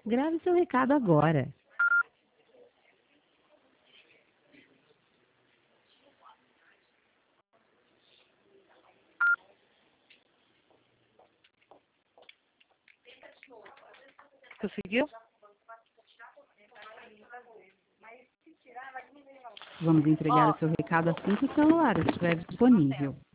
Grave seu recado agora. Conseguiu? Vamos entregar o seu recado assim que o celular estiver disponível.